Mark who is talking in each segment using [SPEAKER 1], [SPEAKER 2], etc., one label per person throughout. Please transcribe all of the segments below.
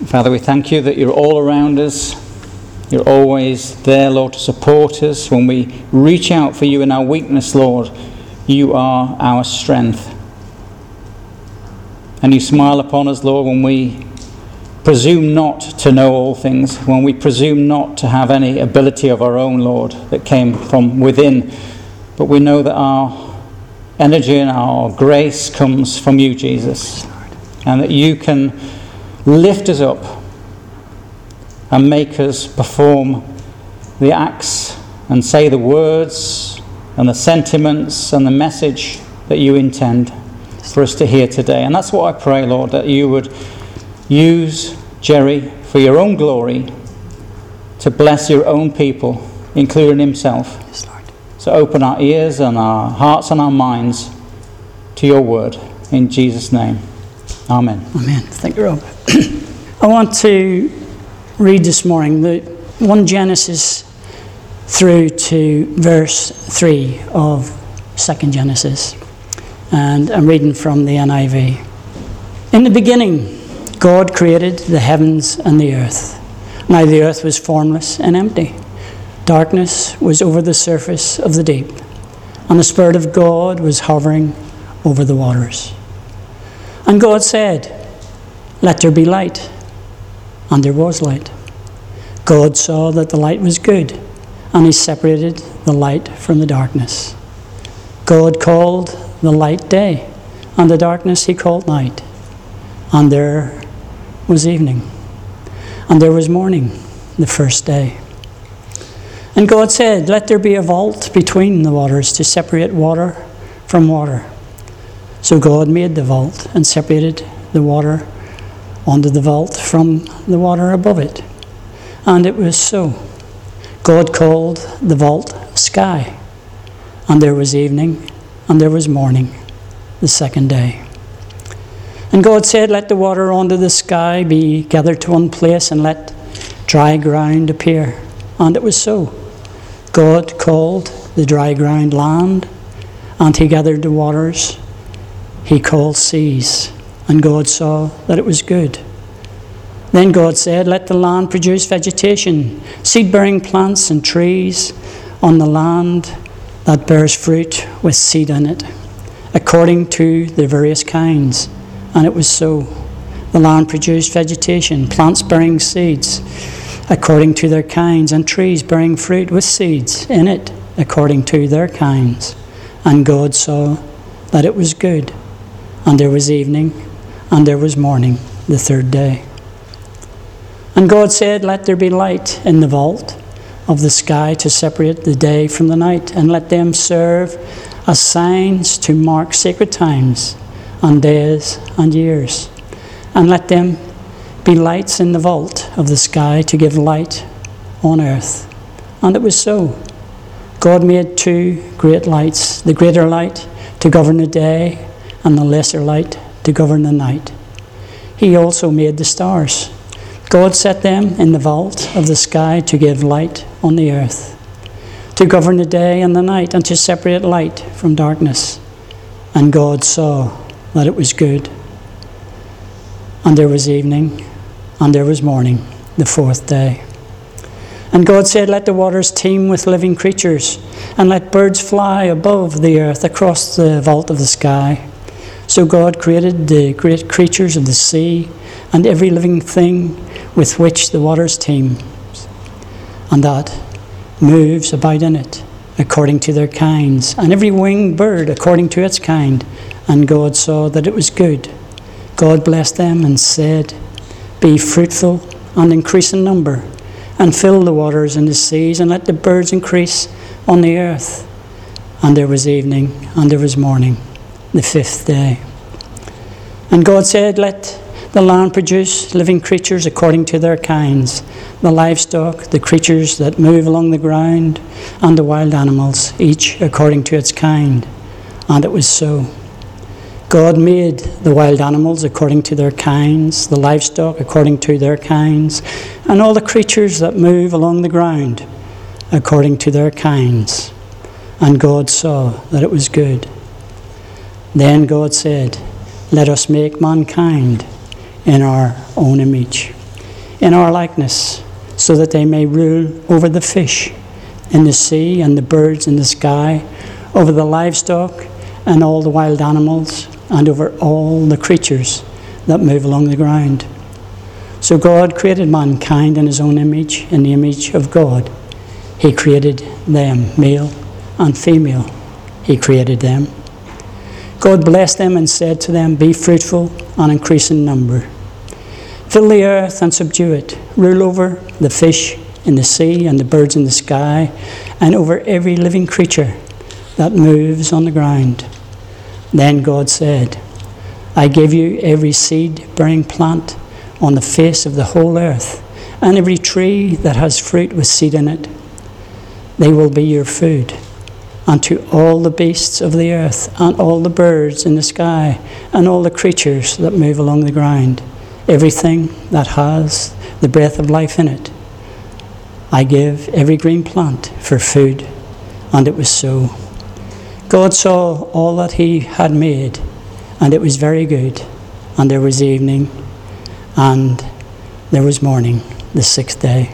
[SPEAKER 1] Father, we thank you that you're all around us. You're always there, Lord, to support us. When we reach out for you in our weakness, Lord, you are our strength. And you smile upon us, Lord, when we presume not to know all things, when we presume not to have any ability of our own, Lord, that came from within. But we know that our energy and our grace comes from you, Jesus, and that you can lift us up and make us perform the acts and say the words and the sentiments and the message that you intend for us to hear today. And that's what I pray, Lord, that you would use Jerry for your own glory to bless your own people, including himself.
[SPEAKER 2] Yes, Lord.
[SPEAKER 1] So open our ears and our hearts and our minds to your word. In Jesus' name. Amen.
[SPEAKER 2] Amen. Thank you, Rob. I want to read this morning the 1 Genesis through to verse 3 of 2 Genesis. And I'm reading from the NIV. In the beginning, God created the heavens and the earth. Now the earth was formless and empty. Darkness was over the surface of the deep, and the Spirit of God was hovering over the waters. And God said, "Let there be light." And there was light. God saw that the light was good, and he separated the light from the darkness. God called the light day, and the darkness he called night. And there was evening, and there was morning, the first day. And God said, "Let there be a vault between the waters to separate water from water." So God made the vault and separated the water under the vault from the water above it. And it was so. God called the vault sky. And there was evening, and there was morning, the second day. And God said, "Let the water under the sky be gathered to one place, and let dry ground appear." And it was so. God called the dry ground land, and he gathered the waters he called seas. And God saw that it was good. Then God said, "Let the land produce vegetation, seed-bearing plants and trees on the land that bears fruit with seed in it, according to their various kinds." And it was so. The land produced vegetation, plants bearing seeds, according to their kinds, and trees bearing fruit with seeds in it, according to their kinds. And God saw that it was good. And there was evening, and there was morning, the third day. And God said, "Let there be light in the vault of the sky to separate the day from the night, and let them serve as signs to mark sacred times and days and years. And let them be lights in the vault of the sky to give light on earth." And it was so. God made 2 great lights, the greater light to govern the day, and the lesser light to govern the night. He also made the stars. God set them in the vault of the sky to give light on the earth, to govern the day and the night, and to separate light from darkness. And God saw that it was good. And there was evening, and there was morning, the fourth day. And God said, "Let the waters teem with living creatures, and let birds fly above the earth across the vault of the sky." So God created the great creatures of the sea, and every living thing with which the waters teem, and that moves about in it, according to their kinds, and every winged bird according to its kind. And God saw that it was good. God blessed them and said, "Be fruitful and increase in number, and fill the waters and the seas, and let the birds increase on the earth." And there was evening, and there was morning, the fifth day. And God said, "Let the land produce living creatures according to their kinds, the livestock, the creatures that move along the ground, and the wild animals, each according to its kind." And it was so. God made the wild animals according to their kinds, the livestock according to their kinds, and all the creatures that move along the ground according to their kinds. And God saw that it was good. Then God said, "Let us make mankind in our own image, in our likeness, so that they may rule over the fish in the sea and the birds in the sky, over the livestock and all the wild animals, and over all the creatures that move along the ground. So God created mankind in his own image, in the image of God. He created them, male and female. He created them. God blessed them and said to them, "Be fruitful and increase in number. Fill the earth and subdue it. Rule over the fish in the sea and the birds in the sky, and over every living creature that moves on the ground." Then God said, "I give you every seed-bearing plant on the face of the whole earth, and every tree that has fruit with seed in it. They will be your food. And to all the beasts of the earth, and all the birds in the sky, and all the creatures that move along the ground, everything that has the breath of life in it, I give every green plant for food." And it was so. God saw all that he had made, and it was very good. And there was evening, and there was morning, the sixth day.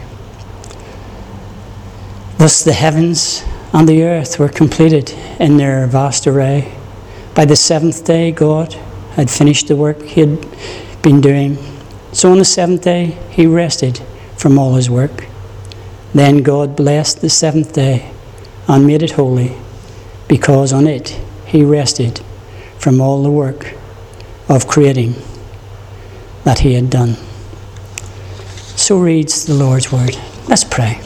[SPEAKER 2] Thus the heavens and the earth were completed in their vast array. By the seventh day, God had finished the work he had been doing. So on the seventh day, he rested from all his work. Then God blessed the seventh day and made it holy, because on it he rested from all the work of creating that he had done. So reads the Lord's word. Let's pray.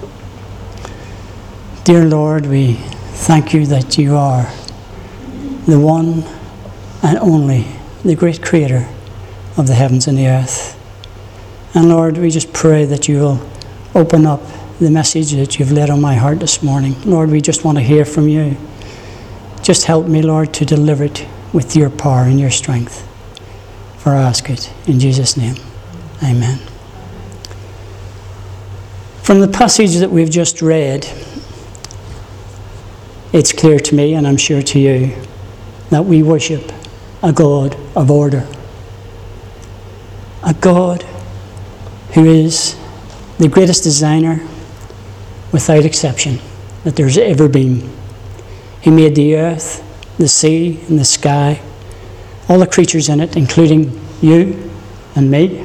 [SPEAKER 2] Dear Lord, we thank you that you are the one and only, the great creator of the heavens and the earth. And Lord, we just pray that you will open up the message that you've laid on my heart this morning. Lord, we just want to hear from you. Just help me, Lord, to deliver it with your power and your strength. For I ask it in Jesus' name. Amen. From the passage that we've just read, it's clear to me, and I'm sure to you, that we worship a God of order. A God who is the greatest designer, without exception, that there's ever been. He made the earth, the sea, and the sky, all the creatures in it, including you and me,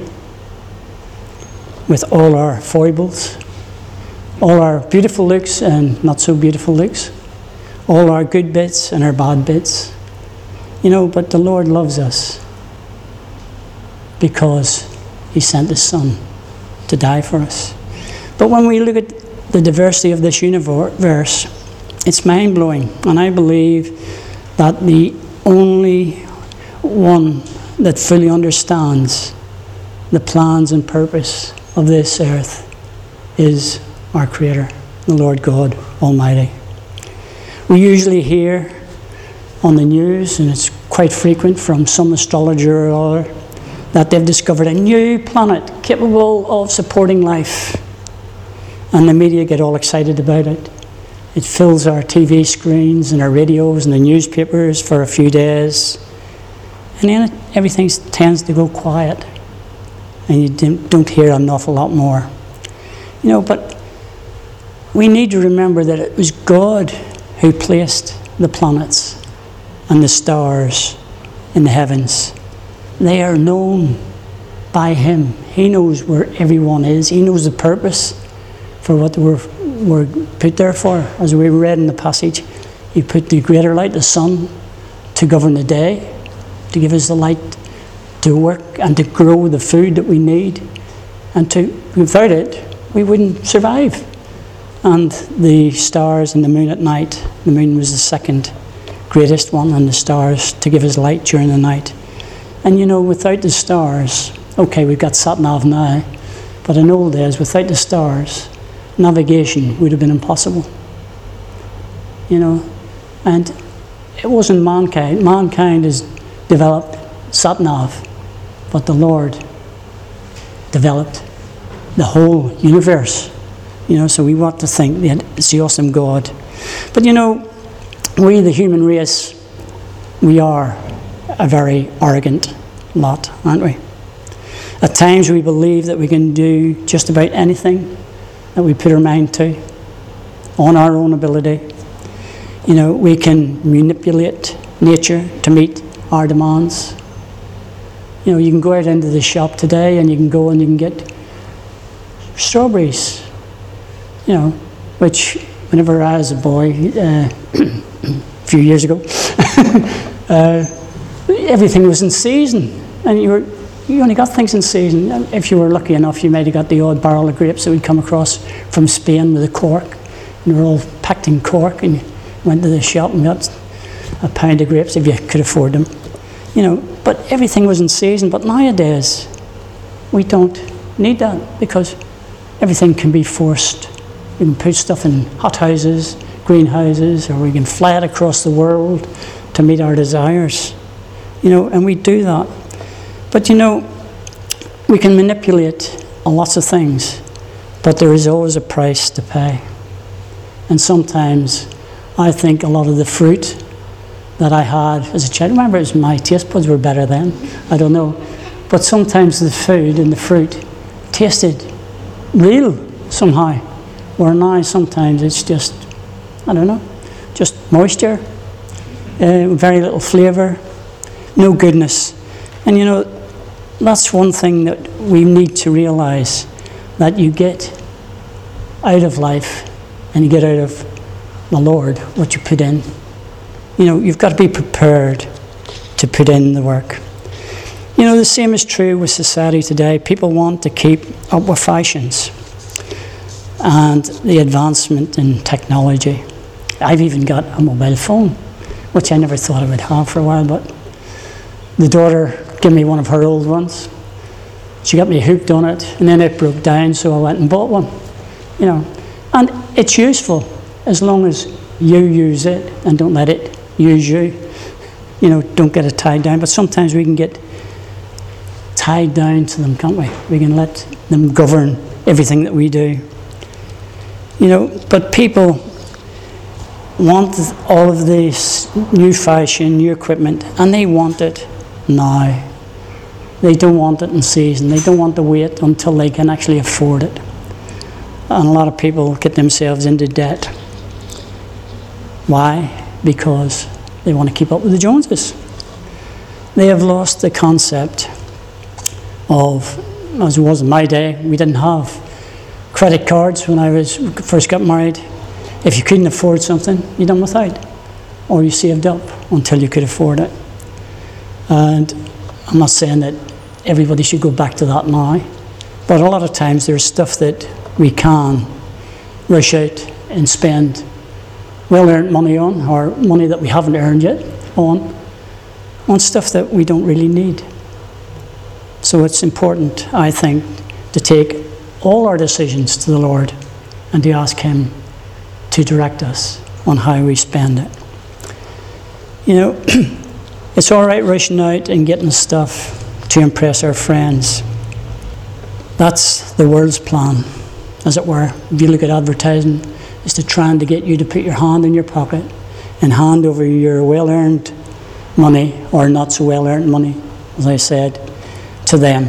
[SPEAKER 2] with all our foibles, all our beautiful looks and not so beautiful looks, all our good bits and our bad bits. You know, but the Lord loves us because he sent his Son to die for us. But when we look at the diversity of this universe, it's mind-blowing. And I believe that the only one that fully understands the plans and purpose of this earth is our Creator, the Lord God Almighty. We usually hear on the news, and it's quite frequent from some astrologer or other, that they've discovered a new planet capable of supporting life. And the media get all excited about it. It fills our TV screens and our radios and the newspapers for a few days. And then everything tends to go quiet. And you don't hear an awful lot more. You know, but we need to remember that it was God who placed the planets and the stars in the heavens. They are known by him. He knows where everyone is. He knows the purpose for what they were put there for. As we read in the passage, he put the greater light, the sun, to govern the day, to give us the light to work and to grow the food that we need. And without it, we wouldn't survive. And the stars and the moon at night, the moon was the second greatest one, and the stars to give us light during the night. And you know, without the stars, okay, we've got sat-nav now, but in old days, without the stars, navigation would have been impossible. You know, and it wasn't mankind. Mankind has developed sat-nav, but the Lord developed the whole universe. You know, so we want to think that it's the awesome God. But you know, we, the human race, we are a very arrogant lot, aren't we? At times we believe that we can do just about anything that we put our mind to on our own ability. You know, we can manipulate nature to meet our demands. You know, you can go out into the shop today and you can go and you can get strawberries, you know, which whenever I was a boy, a few years ago, everything was in season, and you only got things in season. If you were lucky enough, you might have got the odd barrel of grapes that would come across from Spain with a cork, and they were all packed in cork, and you went to the shop and got a pound of grapes if you could afford them. You know, but everything was in season. But nowadays, we don't need that because everything can be forced. We can put stuff in hothouses, greenhouses, or we can fly it across the world to meet our desires. You know, and we do that. But you know, we can manipulate lots of things, but there is always a price to pay. And sometimes I think a lot of the fruit that I had as a child, remember my taste buds were better then, I don't know, but sometimes the food and the fruit tasted real somehow, where now sometimes it's just, I don't know, just moisture, very little flavour, no goodness. And you know, that's one thing that we need to realise, that you get out of life and you get out of the Lord what you put in. You know, you've got to be prepared to put in the work. You know, the same is true with society today. People want to keep up with fashions and the advancement in technology. I've even got a mobile phone, which I never thought I would have for a while, but the daughter gave me one of her old ones. She got me hooked on it, and then it broke down, so I went and bought one. You know, and it's useful as long as you use it and don't let it use you. You know, don't get it tied down. But sometimes we can get tied down to them, can't we? We can let them govern everything that we do. You know, but people want all of this new fashion, new equipment, and they want it now. They don't want it in season. They don't want to wait until they can actually afford it. And a lot of people get themselves into debt. Why? Because they want to keep up with the Joneses. They have lost the concept of, as it was in my day, we didn't have credit cards when I first got married. If you couldn't afford something, you done without, or you saved up until you could afford it. And I'm not saying that everybody should go back to that now, but a lot of times there's stuff that we can rush out and spend well-earned money on, or money that we haven't earned yet on stuff that we don't really need. So it's important, I think, to take all our decisions to the Lord and to ask Him to direct us on how we spend it. You know, it's all right rushing out and getting stuff to impress our friends. That's the world's plan, as it were. If you look at advertising, it's to trying to get you to put your hand in your pocket and hand over your well-earned money, or not so well-earned money, as I said, to them.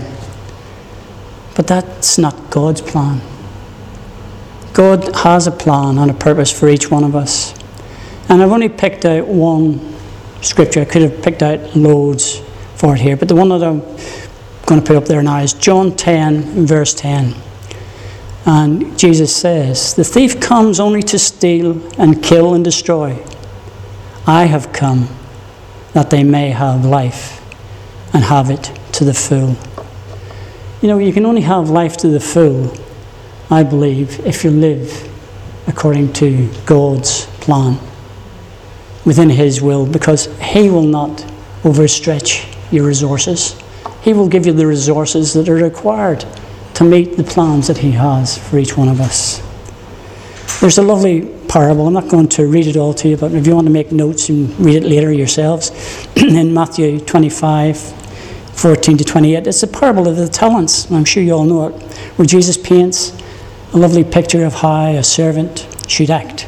[SPEAKER 2] But that's not God's plan. God has a plan and a purpose for each one of us. And I've only picked out one scripture. I could have picked out loads for it here, but the one that I'm going to put up there now is John 10, verse 10. And Jesus says, "The thief comes only to steal and kill and destroy. I have come that they may have life and have it to the full." You know, you can only have life to the full, I believe, if you live according to God's plan, within His will, because He will not overstretch your resources. He will give you the resources that are required to meet the plans that He has for each one of us. There's a lovely parable. I'm not going to read it all to you, but if you want to make notes and read it later yourselves, in Matthew 25, 14 to 28, it's a parable of the talents. I'm sure you all know it, where Jesus paints a lovely picture of how a servant should act.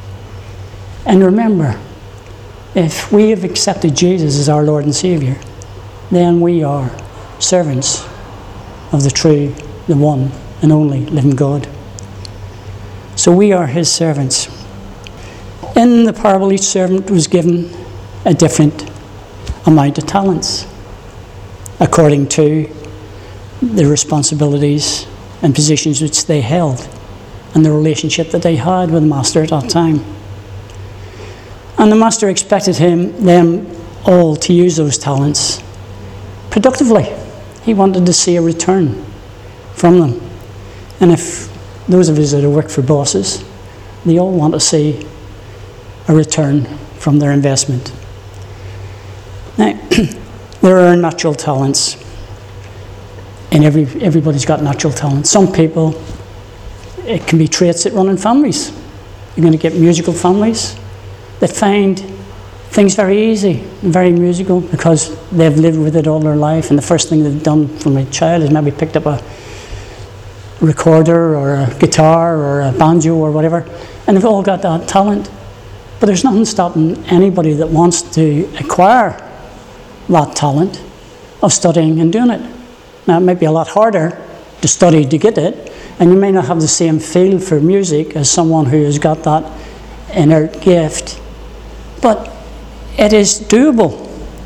[SPEAKER 2] And remember, if we have accepted Jesus as our Lord and Saviour, then we are servants. of the true, the one and only living God. So we are his servants. In the parable, each servant was given a different amount of talents according to the responsibilities and positions which they held and the relationship that they had with the master at that time. And the master expected them all to use those talents productively. He wanted to see a return from them. And if those of us that have worked for bosses, they all want to see a return from their investment. Now, there are natural talents, and everybody's got natural talents. Some people, it can be traits that run in families. You're going to get musical families that find things very easy and very musical because they've lived with it all their life, and the first thing they've done from a child is maybe picked up a recorder or a guitar or a banjo or whatever, and they've all got that talent. But there's nothing stopping anybody that wants to acquire that talent of studying and doing it. Now, it might be a lot harder to study to get it, and you may not have the same feel for music as someone who has got that inner gift, but it is doable,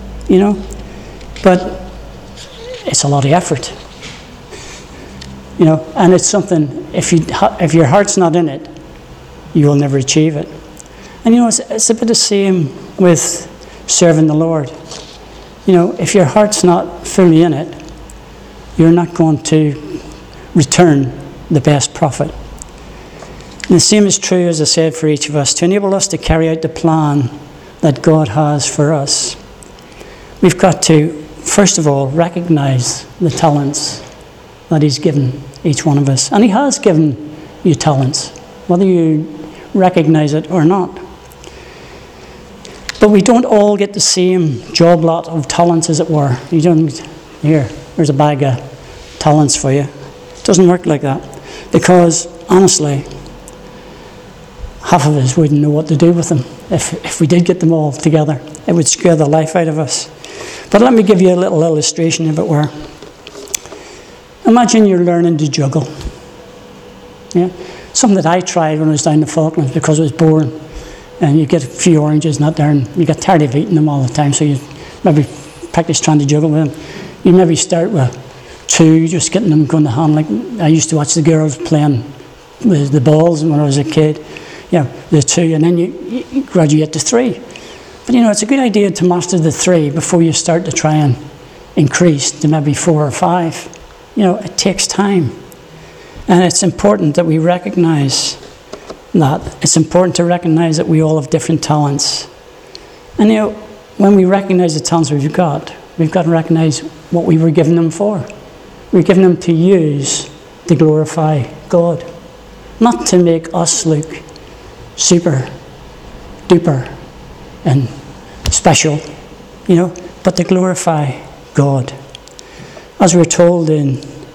[SPEAKER 2] but it's a lot of effort, and it's something, if your heart's not in it, you will never achieve it. And it's a bit the same with serving the Lord. If your heart's not fully in it, you're not going to return the best profit. And the same is true, as I said, for each of us. To enable us to carry out the plan that God has for us, we've got to, first of all, recognize the talents that he's given each one of us. And he has given you talents, whether you recognize it or not. But we don't all get the same job lot of talents, as it were. You don't, there's a bag of talents for you. It doesn't work like that. Because, honestly, half of us wouldn't know what to do with them. If we did get them all together, it would scare the life out of us. But let me give you a little illustration, if it were. Imagine you're learning to juggle. Yeah? Something that I tried when I was down in the Falklands because it was boring. And you get a few oranges not there, and you get tired of eating them all the time, so you maybe practice trying to juggle with them. You maybe start with 2, just getting them going to hand. Like I used to watch the girls playing with the balls when I was a kid. The 2, and then you graduate to 3. But it's a good idea to master the 3 before you start to try and increase to maybe 4 or 5. It takes time. And it's important that we recognize that. It's important to recognize that we all have different talents. And when we recognize the talents we've got to recognize what we were given them for. We're given them to use to glorify God, not to make us look super duper and special, but to glorify God. As we're told in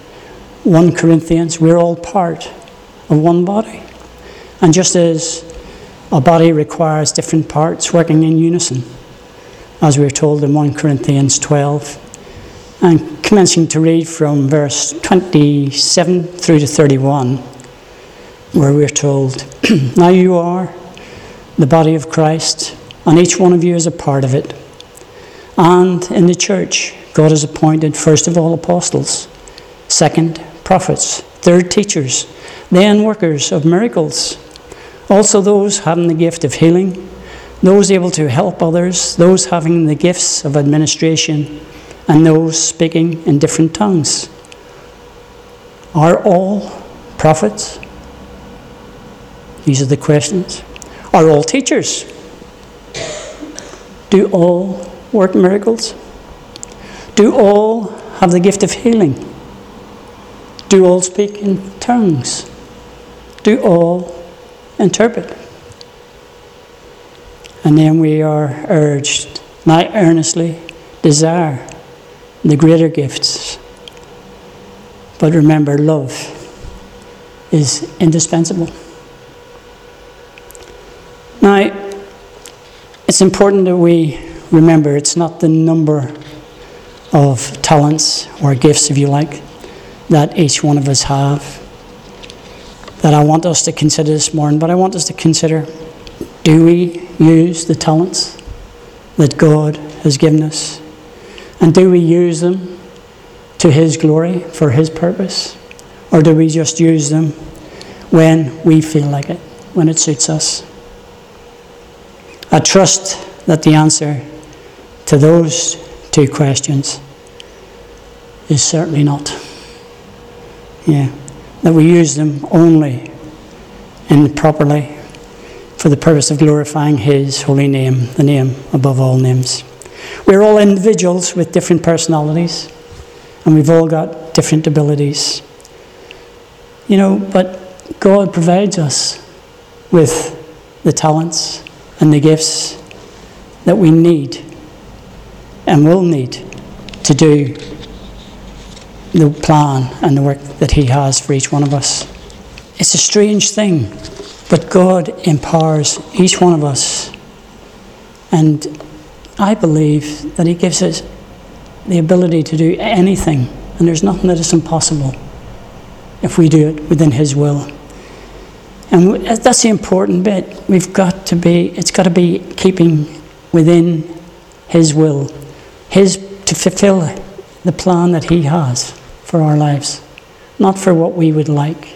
[SPEAKER 2] 1 Corinthians, we're all part of one body. And just as a body requires different parts working in unison, as we're told in 1 Corinthians 12, and commencing to read from verse 27 through to 31, where we're told, now you are the body of Christ, and each one of you is a part of it. And in the church, God has appointed first of all apostles, second prophets, third teachers, then workers of miracles, also those having the gift of healing, those able to help others, those having the gifts of administration, and those speaking in different tongues. Are all prophets? These are the questions. Are all teachers? Do all work miracles? Do all have the gift of healing? Do all speak in tongues? Do all interpret? And then we are urged, now earnestly desire the greater gifts. But remember, love is indispensable. Now, it's important that we remember it's not the number of talents or gifts, if you like, that each one of us have that I want us to consider this morning. But I want us to consider, do we use the talents that God has given us? And do we use them to His glory, for His purpose? Or do we just use them when we feel like it, when it suits us? I trust that the answer to those two questions is certainly not. That we use them only and properly for the purpose of glorifying His holy name, the name above all names. We're all individuals with different personalities, and we've all got different abilities. But God provides us with the talents and the gifts that we need and will need to do the plan and the work that He has for each one of us. It's a strange thing, but God empowers each one of us, and I believe that He gives us the ability to do anything, and there's nothing that is impossible if we do it within His will. And that's the important bit. It's got to be keeping within His will, to fulfill the plan that He has for our lives, not for what we would like.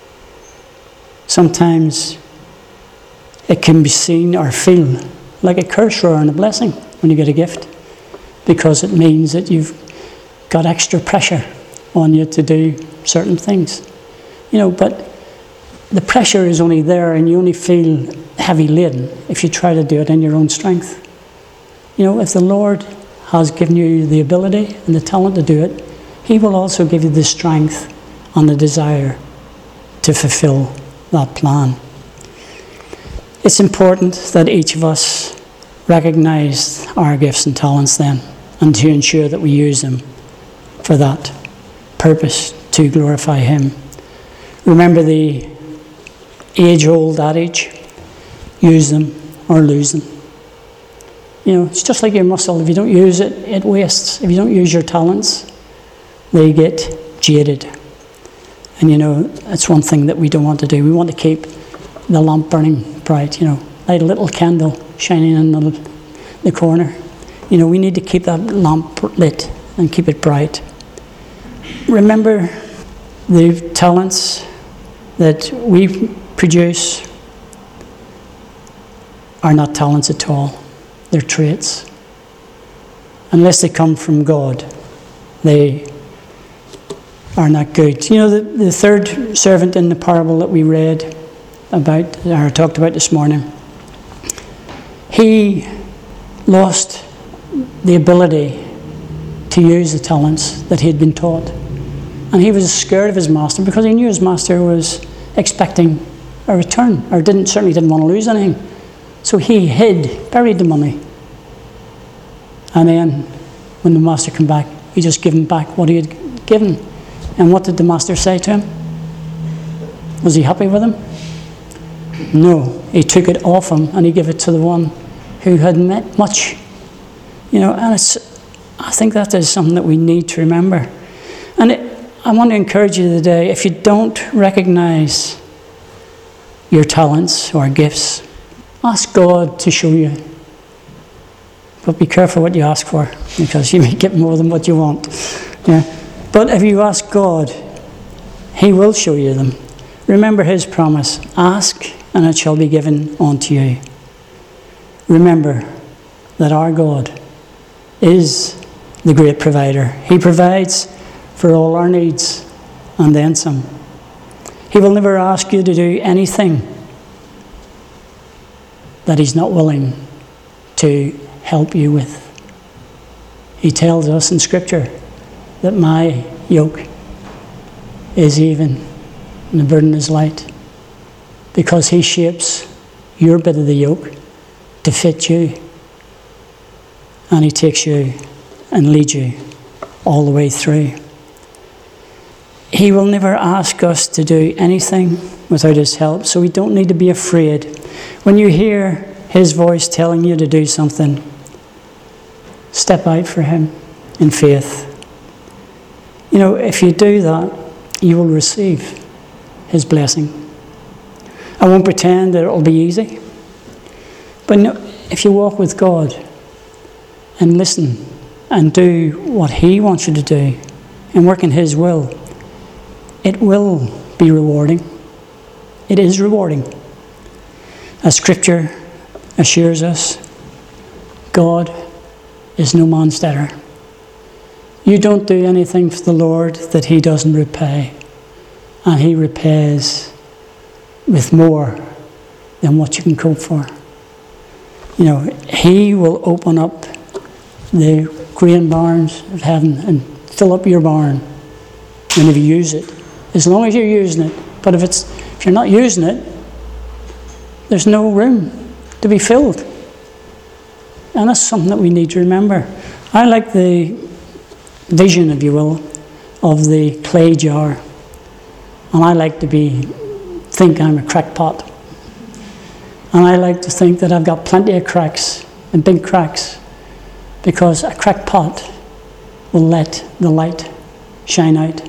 [SPEAKER 2] Sometimes it can be seen or feel like a curse rather than a blessing when you get a gift, because it means that you've got extra pressure on you to do certain things. But the pressure is only there, and you only feel heavy laden if you try to do it in your own strength. If the Lord has given you the ability and the talent to do it, He will also give you the strength and the desire to fulfill that plan. It's important that each of us recognise our gifts and talents then, and to ensure that we use them for that purpose, to glorify Him. Remember the age-old adage, use them or lose them. It's just like your muscle. If you don't use it, it wastes. If you don't use your talents, they get jaded. And that's one thing that we don't want to do. We want to keep the lamp burning bright, light a little candle shining in the corner. We need to keep that lamp lit and keep it bright. Remember, the talents that we produce are not talents at all. They're traits. Unless they come from God, they are not good. The third servant in the parable that we read about, or talked about this morning, he lost the ability to use the talents that he had been taught. And he was scared of his master because he knew his master was expecting a return, or certainly didn't want to lose anything. So he buried the money. And then when the master came back, he just gave him back what he had given. And what did the master say to him? Was he happy with him? No. He took it off him and he gave it to the one who had met much. And I think that is something that we need to remember. And I want to encourage you today, if you don't recognise your talents or gifts, ask God to show you. But be careful what you ask for, because you may get more than what you want. But if you ask God, He will show you them. Remember His promise, ask and it shall be given unto you. Remember that our God is the great provider. He provides for all our needs and then some. He will never ask you to do anything that He's not willing to help you with. He tells us in Scripture that my yoke is even and the burden is light, because He shapes your bit of the yoke to fit you, and He takes you and leads you all the way through. He will never ask us to do anything without His help, so we don't need to be afraid. When you hear His voice telling you to do something, step out for Him in faith. If you do that, you will receive his blessing. I won't pretend that it will be easy. But no, if you walk with God and listen and do what he wants you to do and work in his will, it will be rewarding. It is rewarding. As Scripture assures us, God is no man's debtor. You don't do anything for the Lord that he doesn't repay. And he repays with more than what you can cope for. You know, he will open up the grain barns of heaven and fill up your barn whenever you use it, as long as you're using it. But if you're not using it, there's no room to be filled. And that's something that we need to remember. I like the vision, if you will, of the clay jar. And I like to think I'm a crackpot. And I like to think that I've got plenty of cracks and big cracks, because a crackpot will let the light shine out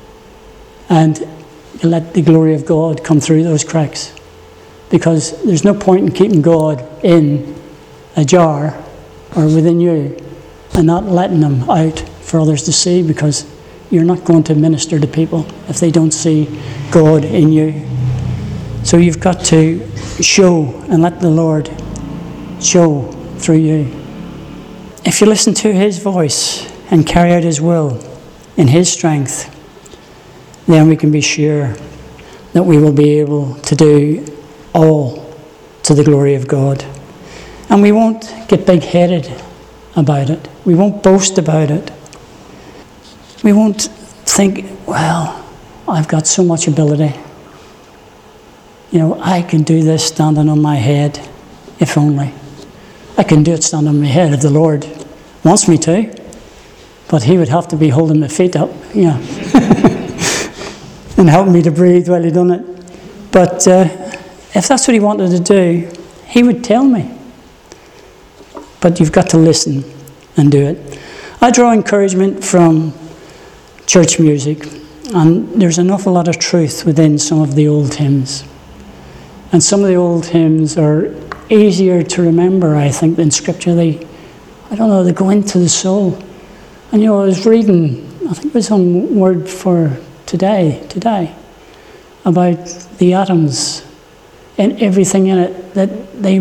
[SPEAKER 2] and let the glory of God come through those cracks. Because there's no point in keeping God in a jar or within you and not letting them out for others to see, because you're not going to minister to people if they don't see God in you. So you've got to show and let the Lord show through you. If you listen to his voice and carry out his will in his strength, then we can be sure that we will be able to do all to the glory of God. And we won't get big-headed about it. We won't boast about it. We won't think, well, I've got so much ability. You know, I can do this standing on my head, if only. I can do it standing on my head if the Lord wants me to. But he would have to be holding my feet up, yeah, and helping me to breathe while he done it. But if that's what he wanted to do, he would tell me. But you've got to listen and do it. I draw encouragement from church music, and there's an awful lot of truth within some of the old hymns. And some of the old hymns are easier to remember, I think, than Scripture. They go into the soul. And you know, I was reading, I think it was on Word for today, about the atoms and everything in it, that they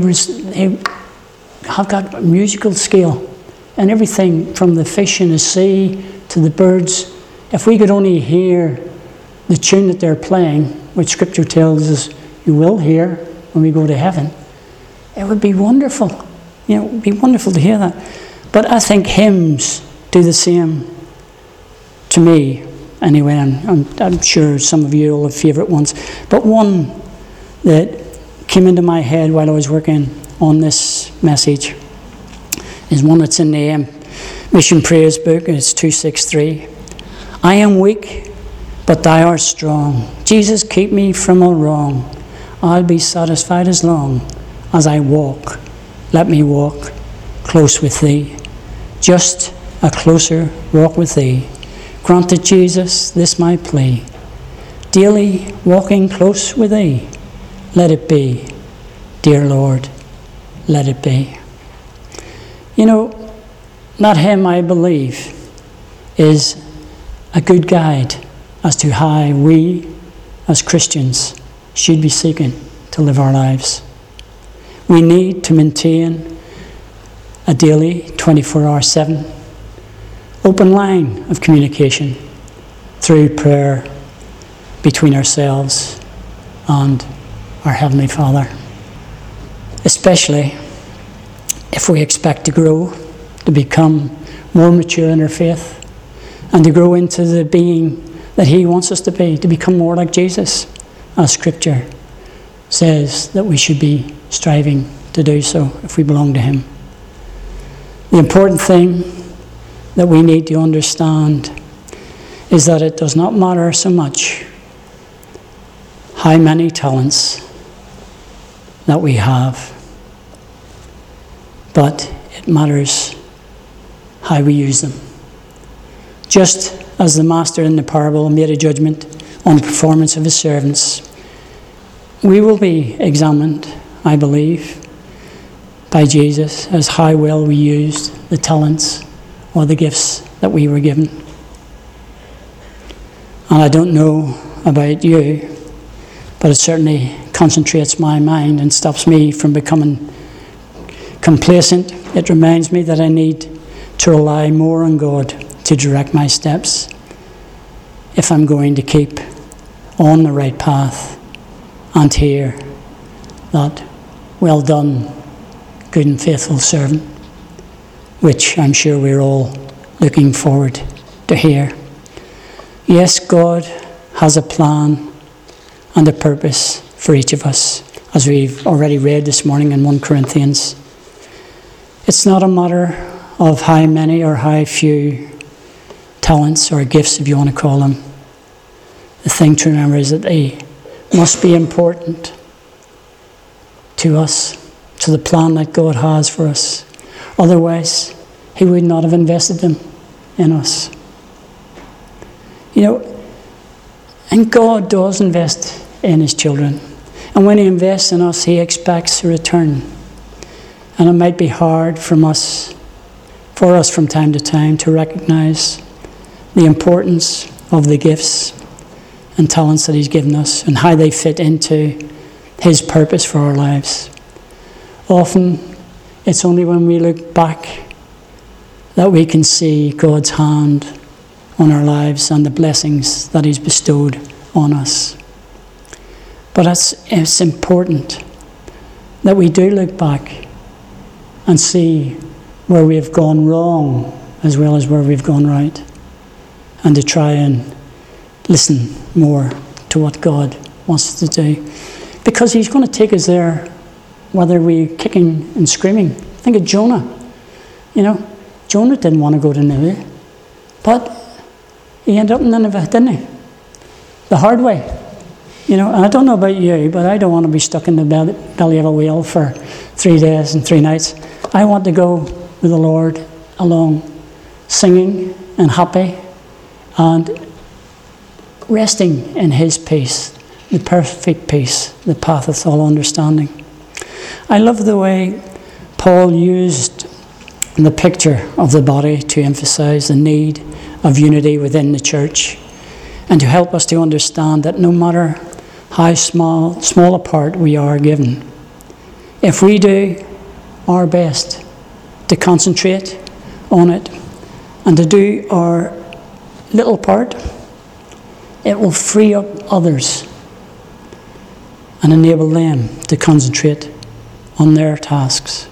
[SPEAKER 2] have got a musical scale, and everything from the fish in the sea to the birds. If we could only hear the tune that they're playing, which Scripture tells us you will hear when we go to heaven, it would be wonderful. You know, it would be wonderful to hear that. But I think hymns do the same to me anyway. I'm sure some of you will have favourite ones. But one that came into my head while I was working on this message is one that's in the Mission Praise book, and it's 263. I am weak, but thou art strong. Jesus, keep me from all wrong. I'll be satisfied as long as I walk. Let me walk close with thee. Just a closer walk with thee. Granted, Jesus, this my plea. Daily walking close with thee. Let it be, dear Lord, let it be. You know, that hymn, I believe, is a good guide as to how we, as Christians, should be seeking to live our lives. We need to maintain a daily 24/7 open line of communication through prayer between ourselves and our Heavenly Father. Especially if we expect to grow, to become more mature in our faith, and to grow into the being that he wants us to become more like Jesus, as Scripture says that we should be striving to do so if we belong to him. The important thing that we need to understand is that it does not matter so much how many talents that we have, but it matters how we use them. Just as the master in the parable made a judgment on the performance of his servants. We will be examined, I believe, by Jesus as how well we used the talents or the gifts that we were given. And I don't know about you, but it certainly concentrates my mind and stops me from becoming complacent. It reminds me that I need to rely more on God to direct my steps if I'm going to keep on the right path and hear that "well done, good and faithful servant," which I'm sure we're all looking forward to hear. Yes, God has a plan and a purpose for each of us, as we've already read this morning in 1 Corinthians. It's not a matter of how many or how few talents or gifts, if you want to call them. The thing to remember is that they must be important to us, to the plan that God has for us. Otherwise, he would not have invested them in us. And God does invest in his children. And when he invests in us, he expects a return. And it might be hard for us from time to time to recognize the importance of the gifts and talents that he's given us and how they fit into his purpose for our lives. Often, it's only when we look back that we can see God's hand on our lives and the blessings that he's bestowed on us. But it's important that we do look back and see where we have gone wrong as well as where we've gone right, and to try and listen more to what God wants us to do. Because he's going to take us there whether we're kicking and screaming. Think of Jonah. Jonah didn't want to go to Nineveh, but he ended up in Nineveh, didn't he? The hard way. And I don't know about you, but I don't want to be stuck in the belly of a whale for 3 days and 3 nights. I want to go with the Lord along, singing and happy and resting in his peace, the perfect peace that passeth all understanding. I love the way Paul used the picture of the body to emphasize the need of unity within the church and to help us to understand that no matter how small a part we are given, if we do our best to concentrate on it and to do our little part, it will free up others and enable them to concentrate on their tasks.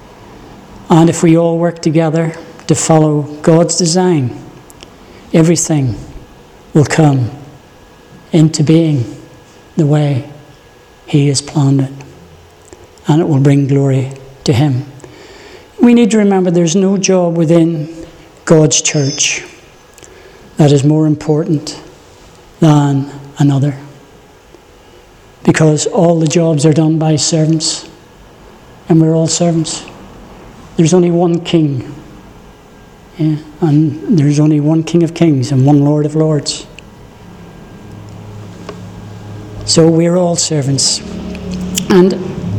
[SPEAKER 2] And if we all work together to follow God's design, everything will come into being the way he has planned it, and it will bring glory to him. We need to remember there's no job within God's church that is more important than another, because all the jobs are done by servants, and we're all servants. There's only one king, and there's only one King of Kings and one Lord of Lords. So we're all servants. And,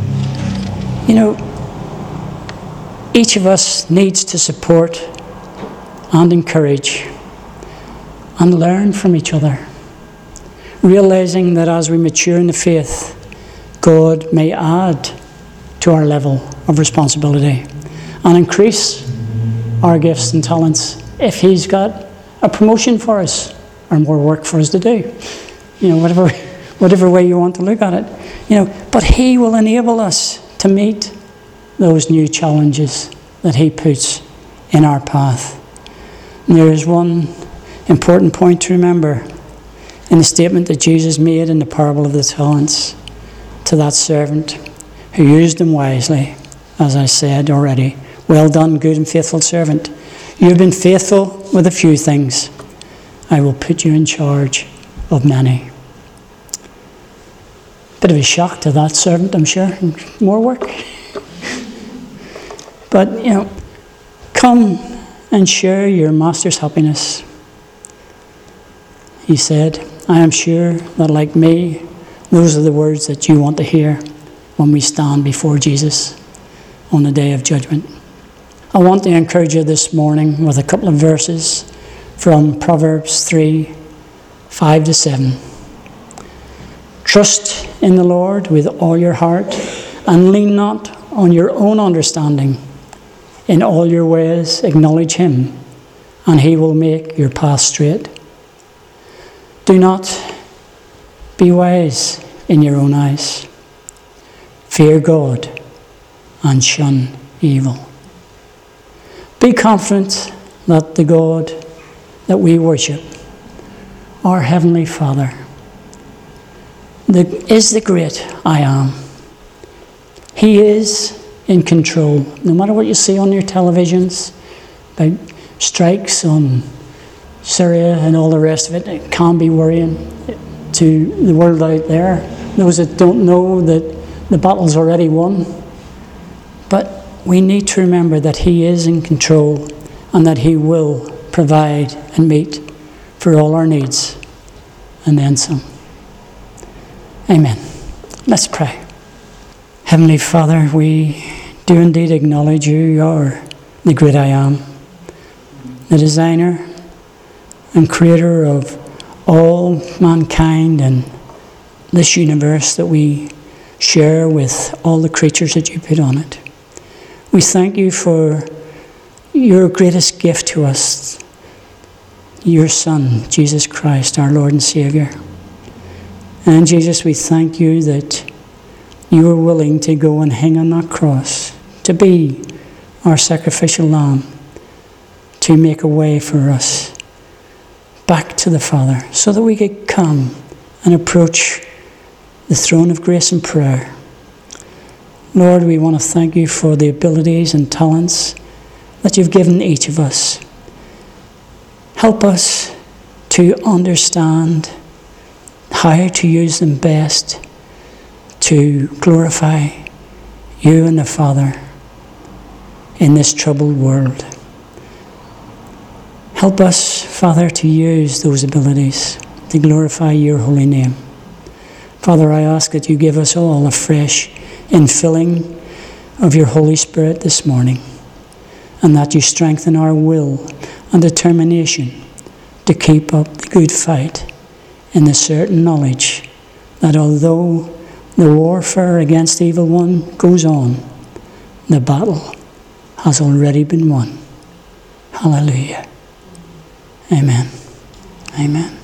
[SPEAKER 2] each of us needs to support and encourage and learn from each other, realizing that as we mature in the faith, God may add to our level of responsibility and increase our gifts and talents if he's got a promotion for us or more work for us to do. Whatever way you want to look at it. But he will enable us to meet those new challenges that he puts in our path. And there is one important point to remember in the statement that Jesus made in the parable of the talents to that servant who used them wisely, as I said already. Well done, good and faithful servant. You have been faithful with a few things. I will put you in charge of many. Bit of a shock to that servant, I'm sure. More work. But, come and share your master's happiness, he said, I am sure that, like me, those are the words that you want to hear when we stand before Jesus on the day of judgment. I want to encourage you this morning with a couple of verses from Proverbs 3, 5-7. Trust in the Lord with all your heart, and lean not on your own understanding. In all your ways acknowledge him, and he will make your path straight. Do not be wise in your own eyes. Fear God and shun evil. Be confident that the God that we worship, our Heavenly Father, is the great I am. He is in control. No matter what you see on your televisions about strikes on Syria and all the rest of it, it can be worrying to the world out there. Those that don't know that the battle's already won. But we need to remember that he is in control and that he will provide and meet for all our needs and then some. Amen. Let's pray. Heavenly Father, we do indeed acknowledge you are the great I am, the designer and creator of all mankind and this universe that we share with all the creatures that you put on it. We thank you for your greatest gift to us, your Son, Jesus Christ, our Lord and Saviour. And Jesus, we thank you that you were willing to go and hang on that cross, to be our sacrificial lamb, to make a way for us back to the Father, so that we could come and approach the throne of grace and prayer. Lord, we want to thank you for the abilities and talents that you've given each of us. Help us to understand how to use them best to glorify you and the Father in this troubled world. Help us, Father, to use those abilities to glorify your holy name. Father, I ask that you give us all a fresh infilling of your Holy Spirit this morning, and that you strengthen our will and determination to keep up the good fight in the certain knowledge that although the warfare against the evil one goes on, the battle has already been won. Hallelujah. Amen. Amen.